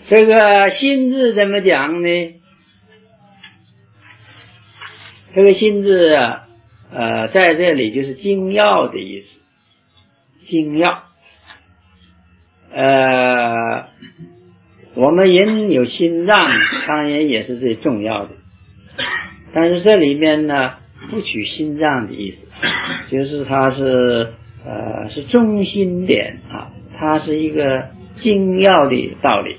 这个心字怎么讲呢？这个心字在这里就是精要的意思，精要。我们人有心脏，当然也是最重要的，但是这里面呢不取心脏的意思，就是它是中心点啊，它是一个精要的道理。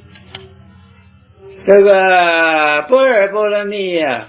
这个般若波罗蜜啊，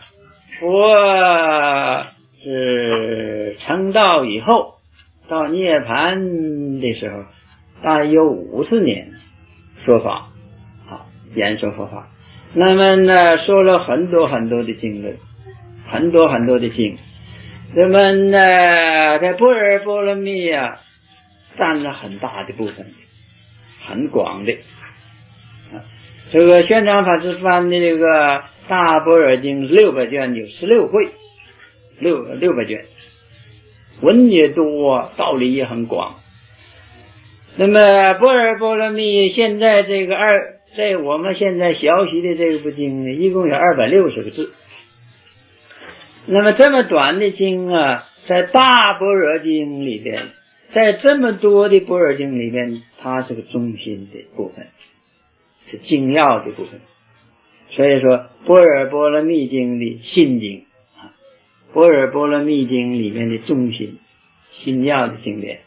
佛是成道以后到涅槃的时候，大约有50年说法，演说佛法。那么呢，说了很多很多的经论，很多很多的经。那么呢，在般若波罗蜜啊，占了很大的部分，很广的。这个玄奘法师翻的这个大般若经600卷，有16会，600卷，文也多，道理也很广。那么般若波罗蜜现在在我们现在学习的这部经呢，一共有260个字。那么这么短的经啊，在大般若经里边，在这么多的般若经里边，它是个中心的部分，是精要的部分。所以说般若波罗蜜经的心经般若波罗蜜经里面的中心心要的经典，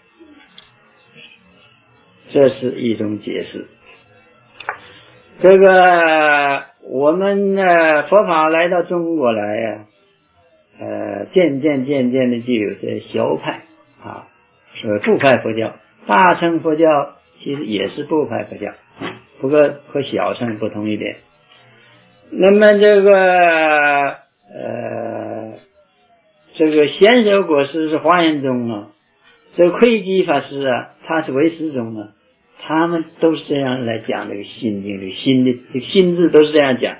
这是一种解释。这个我们佛法来到中国来啊，渐渐的就有些小派是部派佛教，大乘佛教其实也是部派佛教，不过和小乘不同一点。那么这个贤首果师是华严宗啊，这个窥基法师啊，他是唯识宗啊，他们都是这样来讲这个心经，这个心字都是这样讲。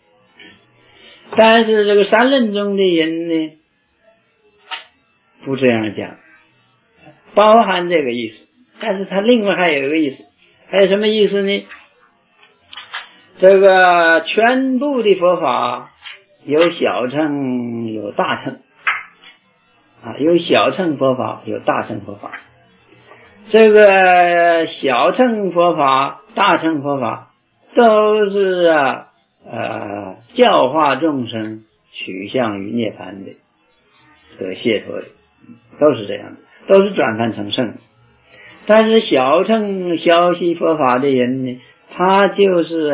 但是这个三论宗的人呢，不这样讲，包含这个意思，但是他另外还有一个意思，还有什么意思呢？这个全部的佛法有小乘有大乘有小乘佛法有大乘佛法。这个小乘佛法大乘佛法都是教化众生取向于涅槃的和解脱的，都是这样的，都是转凡成圣。但是小乘学习佛法的人呢，他就是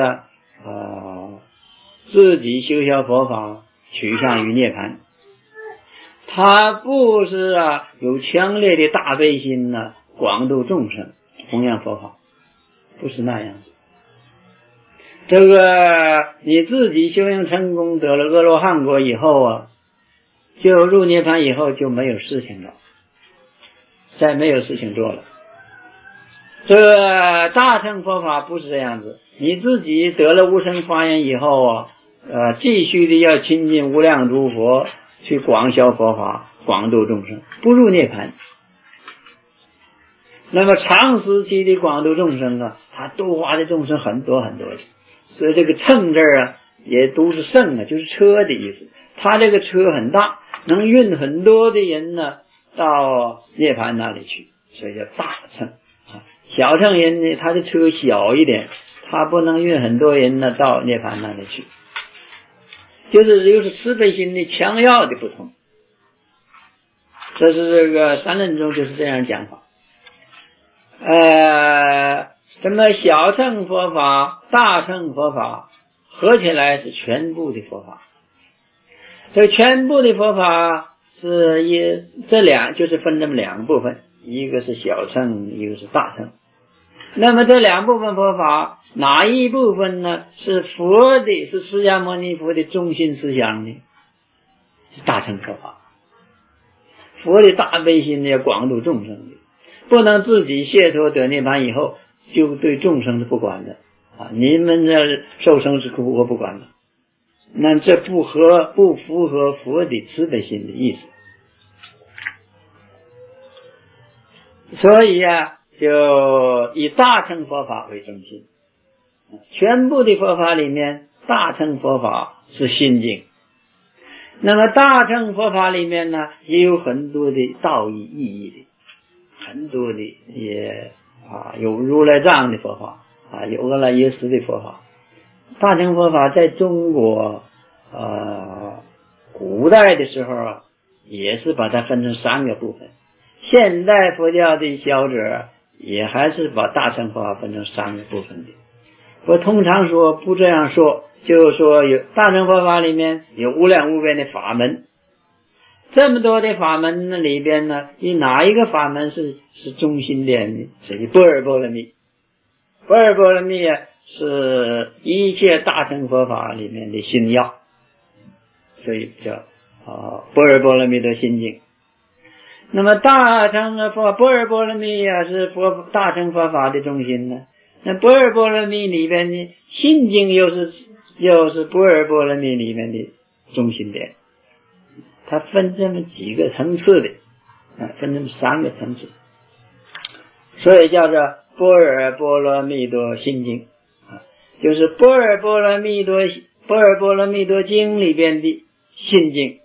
自己修学佛法取向于涅槃，他不是有强烈的大悲心广度众生弘扬佛法，不是那样子。这个你自己修行成功得了阿罗汉果以后就入涅槃以后就没有事情了，再没有事情做了。这个大乘佛法不是这样子，你自己得了无生法眼以后继续的要亲近无量诸佛，去广销佛法，广度众生，不入涅槃。那么长时期的广度众生他度化的众生很多很多的，所以这个乘字也都是乘就是车的意思。他这个车很大，能运很多的人到涅槃那里去，所以叫大乘。小乘人呢，他的车小一点，他不能运很多人到涅槃那里去，就是慈悲心的强要的不同。这是这个三论中就是这样讲法。什么小乘佛法大乘佛法合起来是全部的佛法。这个全部的佛法是就是分这么两个部分，一个是小乘，一个是大乘。那么这两部分佛法哪一部分呢是佛的，是释迦牟尼佛的中心思想呢？是大乘佛法。佛的大悲心要广度众生的，不能自己解脱得涅槃以后就对众生是不管的你们这受生之苦我不管了，那这不符合佛的慈悲心的意思。所以就以大乘佛法为中心， 全部的佛法里面，大乘佛法是心经。那么大乘佛法里面呢，也有很多的道义意义的，很多的也有如来藏的佛法有阿赖耶识的佛法。大乘佛法在中国古代的时候也是把它分成3个部分。现代佛教的学者也还是把大乘佛法分成3个部分的。我通常说不这样说，就是说有大乘佛法里面有无量无边的法门，这么多的法门里边呢，你哪一个法门是中心点呢？这是般若波罗蜜。般若波罗蜜是一切大乘佛法里面的心要，所以叫般若波罗蜜多心经。那么大乘的般若波罗蜜是大乘佛法的中心呢。那般若波罗蜜里边的心经又是般若波罗蜜里面的中心点。它分这么几个层次的分这么3个层次，所以叫做般若波罗蜜多心经就是般若波罗蜜多经里边的心经。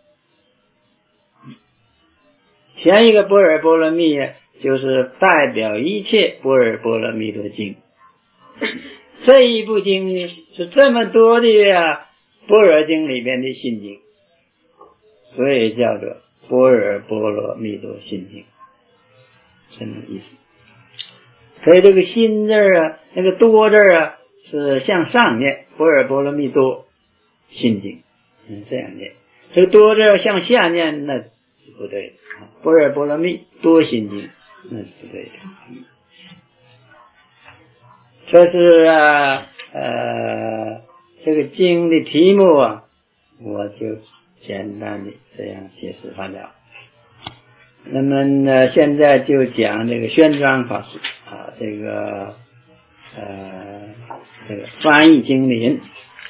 前一个般若波罗蜜就是代表一切般若波罗蜜多经。这一部经呢是这么多的般若经里边的心经，所以叫做般若波罗蜜多心经，这么意思。所以这个心字那个多字是向上念，般若波罗蜜多心经这样念。这个多字向下念那是不对的般若波罗蜜多心经那是不对的。这是这个经的题目我就简单的这样解释完了。那么呢，现在就讲这个宣庄法师这个翻译经的人。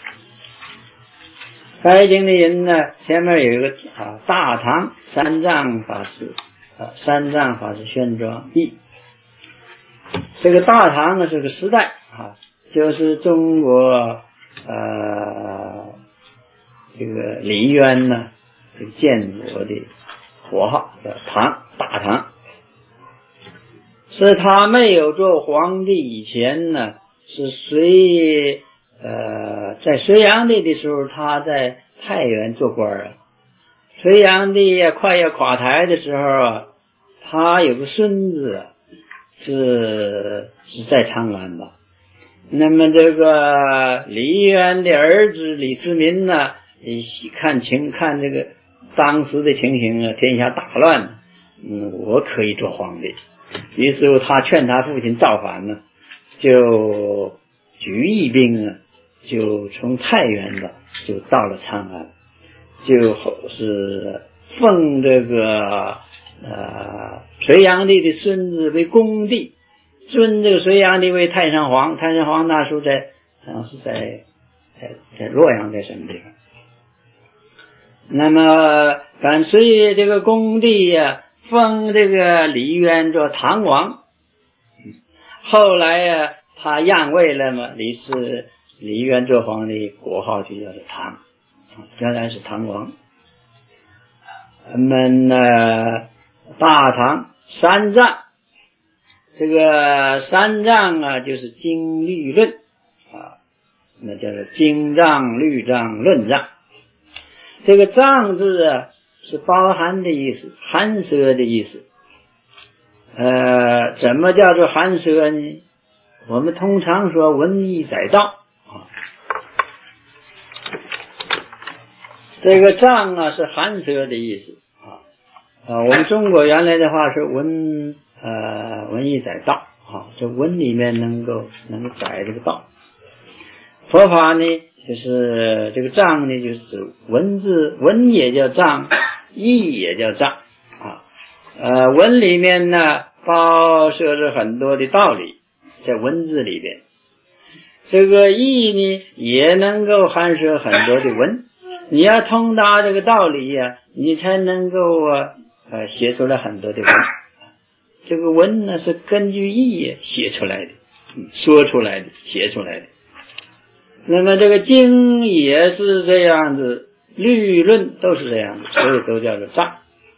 翻译经的人呢，前面有一个大唐三藏法师三藏法师宣庄译。这个大唐是个时代就是中国这个梨园呢这个建国的国号叫大唐。是他没有做皇帝以前呢，是在隋炀帝的时候他在太原做官隋炀帝快要垮台的时候他有个孙子是在长安吧。那么这个梨园的儿子李世民呢，看这个当时的情形天下大乱我可以做皇帝。于是他劝他父亲造反呢，就举义兵就从太原就到了长安，就是奉这个隋炀帝的孙子为恭帝，尊这个隋炀帝为太上皇。太上皇那时候好像是在洛阳在什么地方。那么赶随这个恭帝封这个梨园做唐王。后来他让位了嘛，梨园做皇帝，国号就叫做唐，原来是唐王。我们大唐三藏，这个三藏就是经律论那叫做经藏律藏论藏。这个藏字是包含的意思，含摄的意思。怎么叫做含摄呢？我们通常说文艺载道这个藏是含摄的意思我们中国原来的话是文艺载道这文里面能够载这个道。佛法呢就是这个藏呢就是指文字，文也叫藏，义也叫藏文里面呢包摄着很多的道理，在文字里边。这个义呢也能够含摄很多的文，你要通达这个道理你才能够写出来很多的文。这个文呢是根据义写出来的，说出来的，写出来的。 那么这个经也是这样子，律论都是这样子，所以都叫做藏。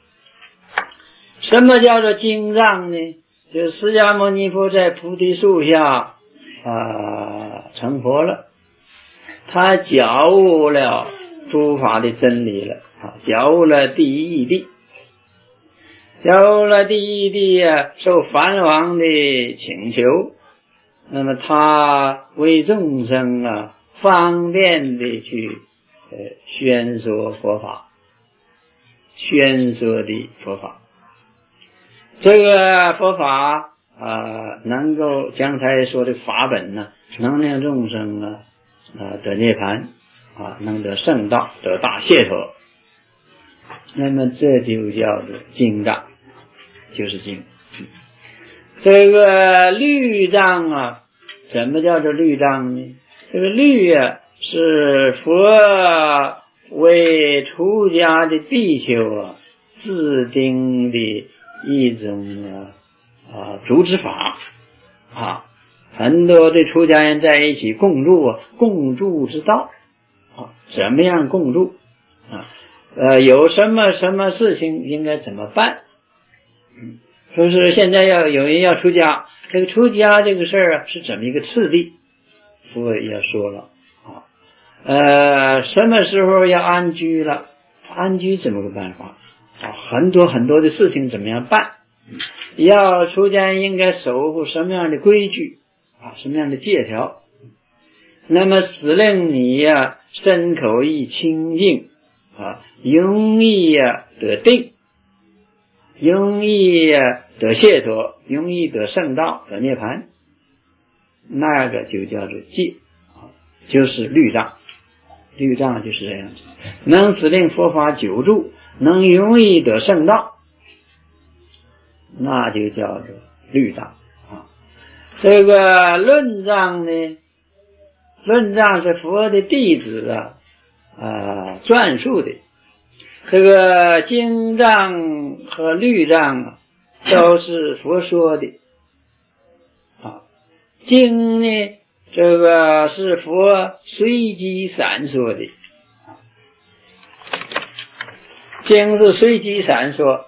什么叫做经藏呢？就是释迦牟尼佛在菩提树下成佛了，他觉悟了诸法的真理了，觉悟了第一义谛，觉悟了第一义谛受梵王的请求，那么他为众生方便的去宣说佛法，宣说的佛法。这个佛法能够刚才说的法本呢，能令众生得涅槃能得圣道，得大解脱。那么这就叫做经藏，就是经。这个律藏什么叫做律藏呢？这个律是佛为出家的比丘制定的一种主旨法很多的出家人在一起共住共住之道怎么样共住有什么事情应该怎么办。说是现在有人要出家，这个出家这个事儿是怎么一个次第，佛也说了什么时候要安居了，安居怎么个办法很多的事情怎么样办，要出家人应该守护什么样的规矩什么样的戒条。那么使令你身口意清净容易得定，容易得解脱，容易得圣道，得涅槃，那个就叫做戒就是律藏。律藏就是这样子，能指令佛法久住，能容易得圣道，那就叫做律藏这个论藏呢，论藏是佛的弟子撰述的。这个经藏和律藏都是佛说的经呢，这个是佛随机闪说的经是随机闪说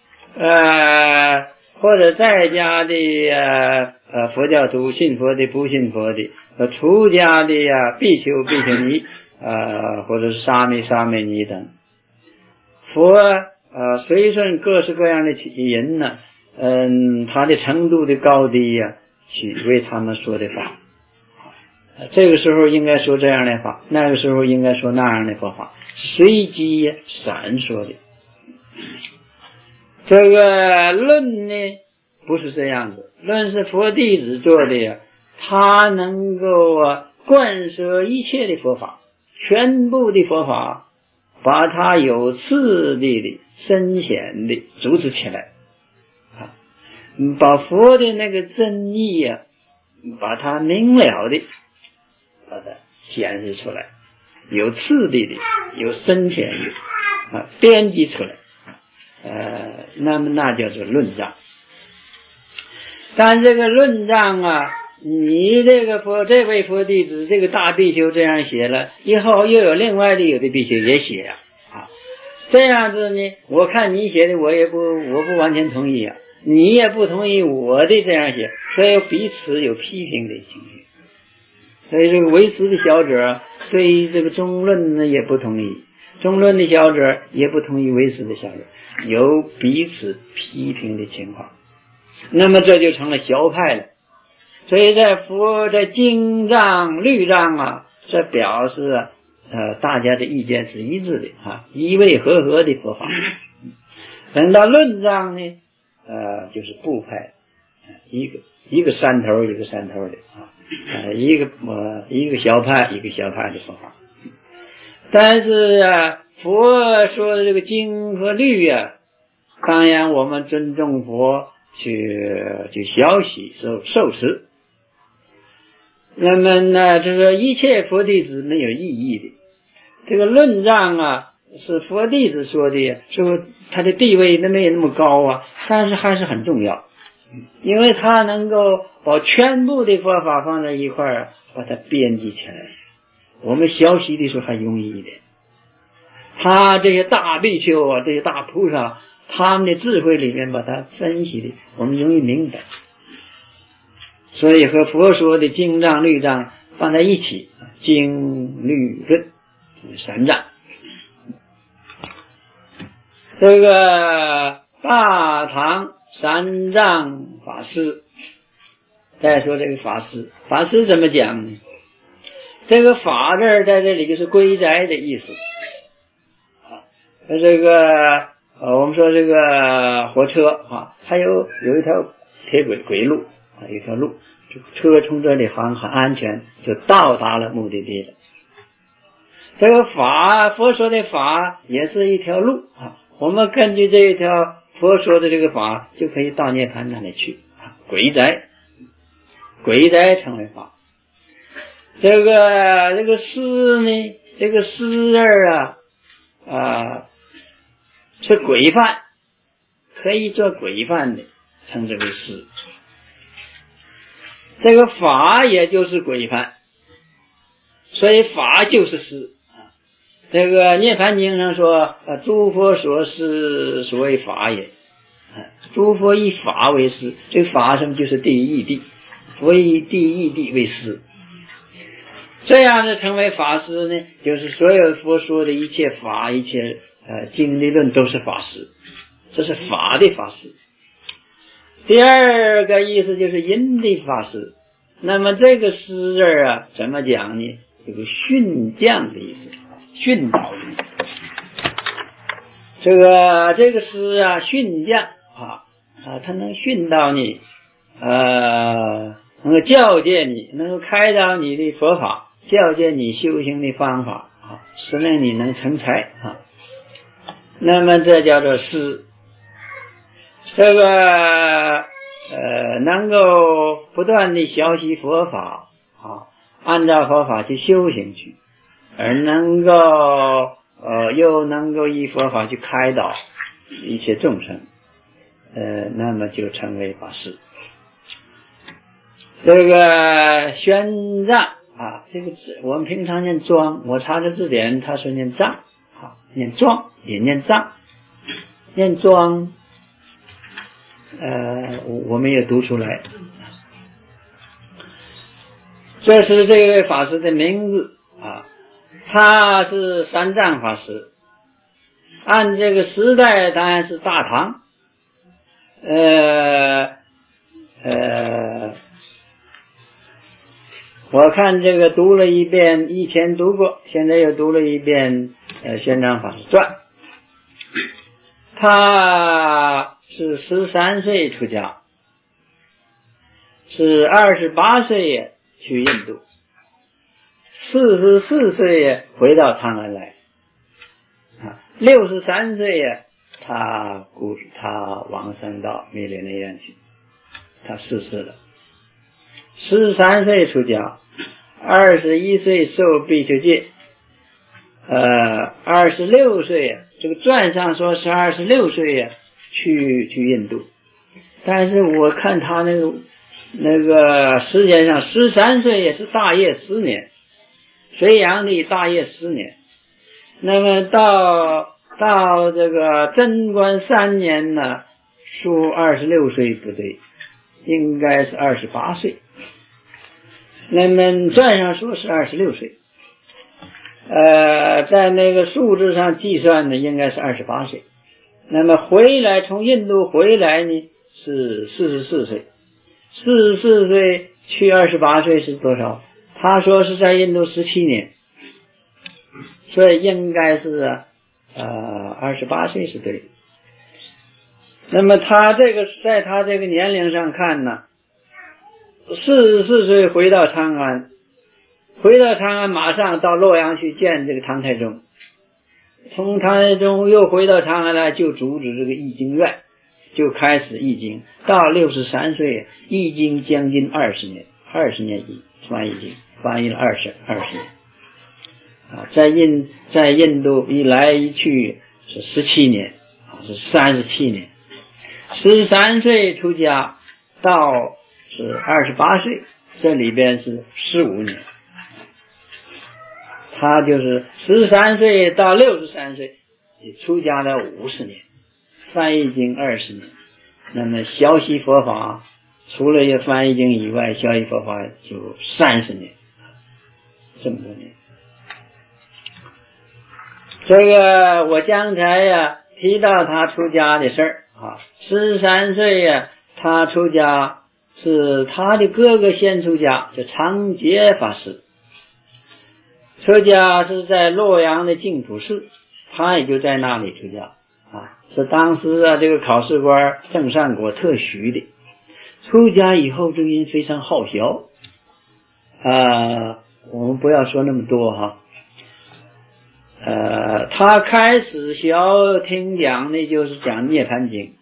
或者在家的佛教徒，信佛的不信佛的出家的比丘比丘尼或者是沙弥沙弥尼等，佛随顺各式各样的人呢他的程度的高低去为他们说的法这个时候应该说这样的法，那个时候应该说那样的佛法，随机闪说的。这个论呢不是这样子，论是佛弟子做的他能够贯摄一切的佛法，全部的佛法把它有次第的深显的组织起来把佛的那个真意把它明了的把它显示出来，有次第的，有深浅的编辑出来那么那叫做论藏。但这个论藏你这位佛弟子这个大比丘这样写了以后，又有另外的有的比丘也写这样子呢，我看你写的我不完全同意你也不同意我的这样写，所以彼此有批评的情绪。所以这个唯识的小者对于这个中论呢也不同意，中论的小者也不同意唯识的小者，有彼此批评的情况，那么这就成了小派了。所以在经藏律藏这表示大家的意见是一致的一味和合的佛法。等到论藏呢就是部派，一个山头一个山头的一个小派一个小派的佛法。但是佛说的这个经和律当然我们尊重佛去小喜受持。那么呢就是一切佛弟子没有异议的。这个论藏是佛弟子说的，说他的地位没有那么高但是还是很重要，因为他能够把全部的佛法放在一块把它编辑起来， 我们学习的时候还容易一点。他这些大比丘啊，这些大菩萨，他们的智慧里面把它分析的，我们容易明白。所以和佛说的经藏律藏放在一起，经律论三藏。这个大唐三藏法师，再说这个法师，法师怎么讲呢？这个法字在这里就是归宅的意思。这个我们说这个火车啊，它有一条铁轨路啊，有一条路，车从这里很安全，就到达了目的地了。这个法，佛说的法也是一条路啊，我们根据这一条佛说的这个法，就可以到涅槃那里去啊。轨宅成为法。这个师呢，这个师字是规范，可以做规范的，称之为师。这个法也就是规范，所以法就是师。这个涅槃经上说，诸佛所示，所谓法也。诸佛以法为师，这个法什么就是第一义谛，佛以第一义谛为师。这样的成为法师呢，就是所有佛说的一切法，一切经理论都是法师，这是法的法师。第二个意思就是因的法师。那么这个师字怎么讲呢？这个训降的意思，训导的意思。这个师训降他能训导你，能够教诫你，能够开导你的佛法，教诫你修行的方法使令你能成才那么这叫做师。这个能够不断地学习佛法按照佛法去修行去，而能够又能够以佛法去开导一切众生，那么就成为法师。这个宣藏这个字我们平常念庄，我查这字典，他说念藏念庄也念藏，念庄我没有读出来。这是这位法师的名字他是三藏法师。按这个时代当然是大唐，我看这个读了一遍，以前读过，现在又读了一遍玄奘法师传。他是13岁出家，是28岁去印度，44岁回到长安来，63岁他往生到弥勒内院去，他逝世了。13岁出家，21岁受比丘戒，26岁这个传上说是26岁去印度，但是我看他那个时间上13岁也是大业10年，隋炀帝大业10年。那么到这个贞观3年呢，说26岁不对，应该是28岁。那么传上说是26岁，在那个数字上计算呢，应该是28岁。那么从印度回来呢，是44岁。44岁去28岁是多少？他说是在印度17年，所以应该是28岁是对的。那么他这个在他这个年龄上看呢，44岁回到长安马上到洛阳去见这个唐太宗，从唐太宗又回到长安来，就主旨这个易经院，就开始易经，到63岁易经将近20年翻译经，翻译了20年在印度一来一去是17年是37年。13岁出家到是28岁，这里边是15年。 他就是13岁到63岁，出家了50年，翻译经20年。那么学习佛法，除了要翻译经以外，学习佛法就30年，这么多年。这个我刚才提到他出家的事儿13岁他出家是他的哥哥先出家，叫长觉法师。出家是在洛阳的净土寺，他也就在那里出家是当时这个考试官郑善国特许的。出家以后这个人非常好学我们不要说那么多他开始学听讲的就是讲涅槃经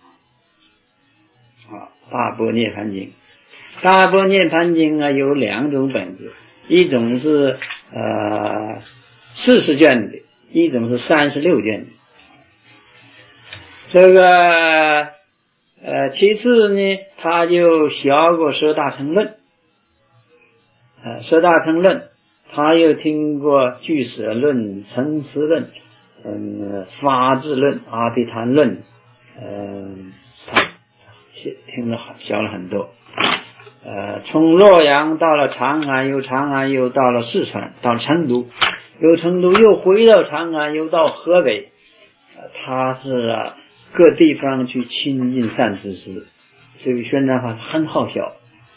大般涅槃经。大般涅槃经有2种本子，一种是40卷的，一种是36卷的。这个其次呢，他就学过舍大乘论，舍大乘论，他又听过俱舍论、成实论、法治论、阿毗昙论，听了学了很多。从洛阳到了长安，由长安又到了四川，到了成都，由成都又回到长安，又到河北。他是各地方去亲近善知识，这个宣传法很好笑。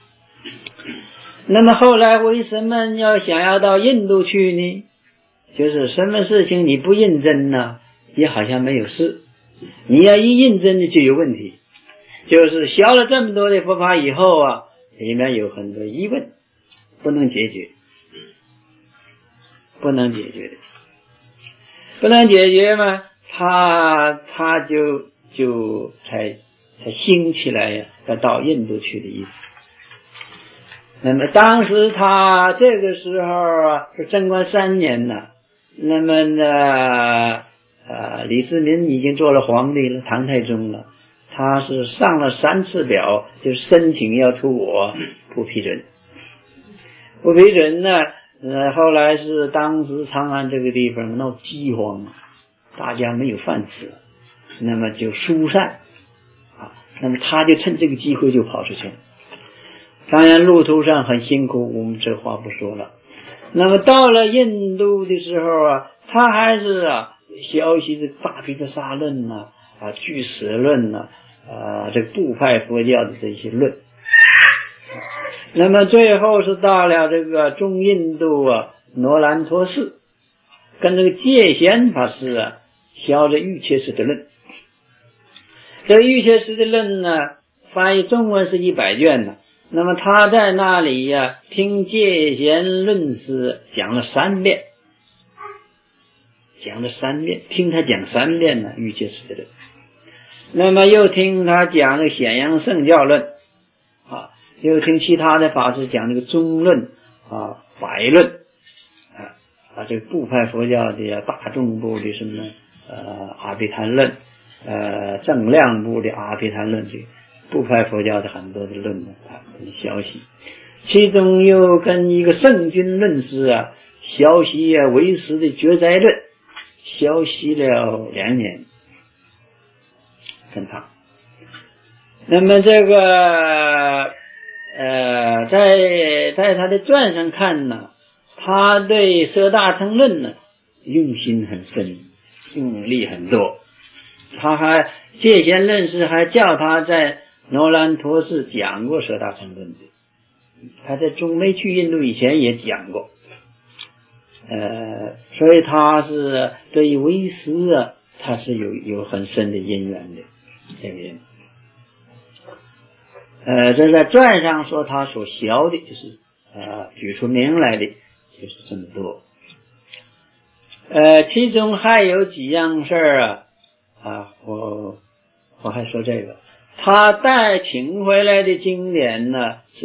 那么后来为什么要想要到印度去呢？就是什么事情你不认真呢，也好像没有事，你要一认真的就有问题。就是学了这么多的佛法以后里面有很多疑问不能解决的，不能解决嘛，他就才兴起来要到印度去的意思。那么当时他这个时候是贞观3年呢，那么李世民已经做了皇帝了，唐太宗了，他是上了3次表，就申请要出国，不批准呢。后来是当时长安这个地方闹饥荒，大家没有饭吃，那么就疏散那么他就趁这个机会就跑出去了。当然路途上很辛苦，我们这话不说了。那么到了印度的时候他还是学习这个大毗婆沙论俱舍论这个部派佛教的这些论。那么最后是到了这个中印度罗兰陀寺，跟这个戒贤法师学着瑜伽师的论。这个瑜伽师的论呢，翻译中文是100卷呢。那么他在那里听戒贤论师讲了3遍，听他讲3遍呢瑜伽师的论。那么又听他讲这个显扬圣教论又听其他的法师讲这个中论百论这个部派佛教的大众部的什么阿毗昙论正量部的阿毗昙论，这部派佛教的很多的论学习。其中又跟一个圣君论师学习唯识的觉哉论，学习了2年跟他。那么这个在他的传上看呢，他对舍大乘论呢用心很深，用力很多。他还戒贤论师还叫他在罗兰陀寺讲过舍大乘论的，他在中没去印度以前也讲过。所以他是对唯识他是有很深的因缘的这个人。这在传上说他所学的就是举出名来的就是这么多。其中还有几样事儿我还说这个，他带请回来的经典呢是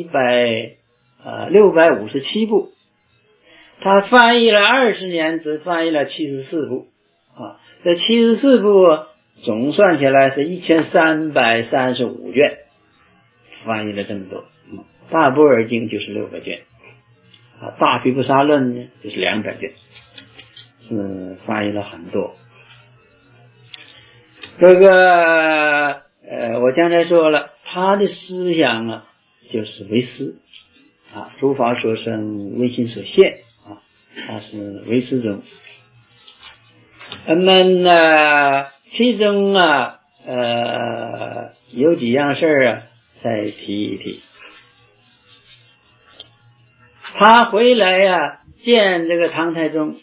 657部，他翻译了20年，只翻译了74部这74部总算起来是1335卷，翻译了这么多。大般若经就是600卷大毗婆沙论呢就是200卷，是翻译了很多。这个我刚才说了，他的思想啊就是唯识诸法所生，唯心所现他是唯识宗。那么其中有几样事再提一提。他回来见这个唐太宗，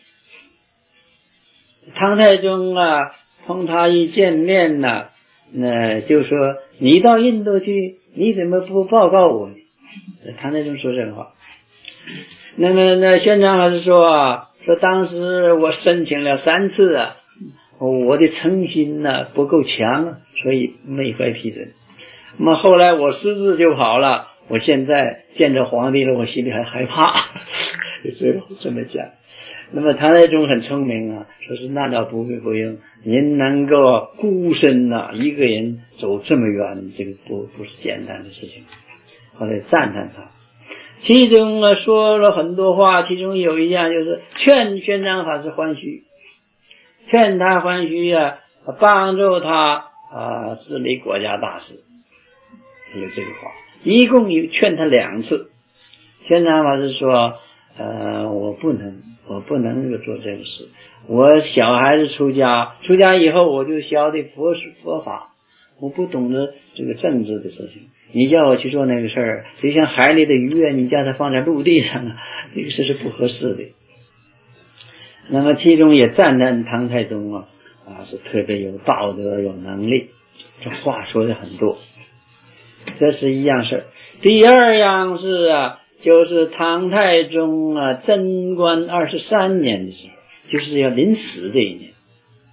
唐太宗同他一见面就说你到印度去，你怎么不报告我呢？唐太宗说这个话。那么宣长法师说当时我申请了3次我的诚心不够强所以没法批准。那么后来我私自就跑了，我现在见着皇帝了，我心里还害怕，最后这么讲。那么唐太宗很聪明说是那倒不用，您能够孤身一个人走这么远，这个不是简单的事情。后来赞叹他，其中说了很多话，其中有一样就是劝宣长法师欢虚，劝他欢虚帮助他治理国家大事，有这个话。一共劝他2次。宣长法师说我不能做这个事，我小孩子出家以后我就晓得佛法，我不懂得这个政治的事情，你叫我去做那个事儿，就像海里的鱼你叫它放在陆地上这个事是不合适的。那么其中也赞叹唐太宗是特别有道德有能力，这话说的很多，这是一样事。第二样是就是唐太宗贞观23年的时候，就是要临死这一年，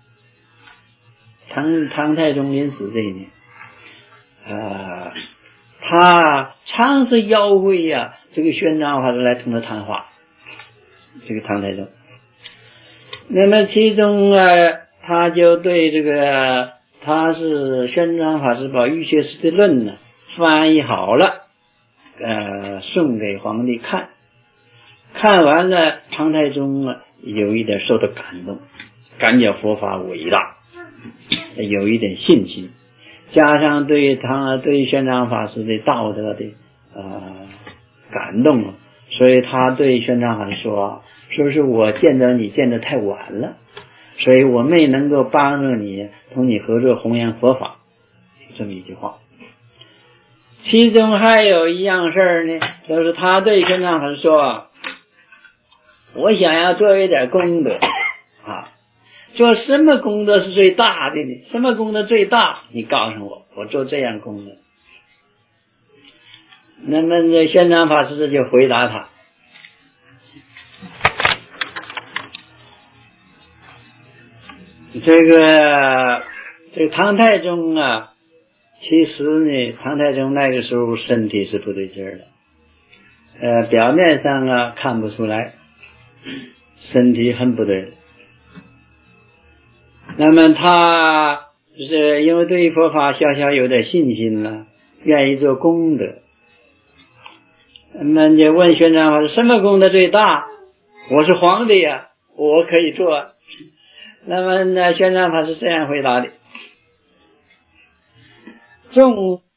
唐太宗临死这一年他常是邀会这个宣长法师来同他谈话，这个唐太宗。那么其中他就对这个他是宣长法师把玉学师的论翻译好了送给皇帝看，看完了唐太宗有一点受到感动，感觉佛法伟大，有一点信心，加上对宣长法师的道德的感动所以他对宣长法师说是我见到你见得太晚了，所以我没能够帮助你同你合作弘扬佛法，这么一句话。其中还有一样事儿呢，就是他对宣长法师说我想要做一点功德做什么功德是最大的呢？什么功德最大？你告诉我，我做这样功德。那么宣长法师就回答他，这个唐太宗其实呢，唐太宗那个时候身体是不对劲儿的，表面上看不出来，身体很不对。那么他就是因为对佛法小有点信心了，愿意做功德。那么就问宣长法师什么功德最大？我是皇帝我可以做。那么宣长法师这样回答的：众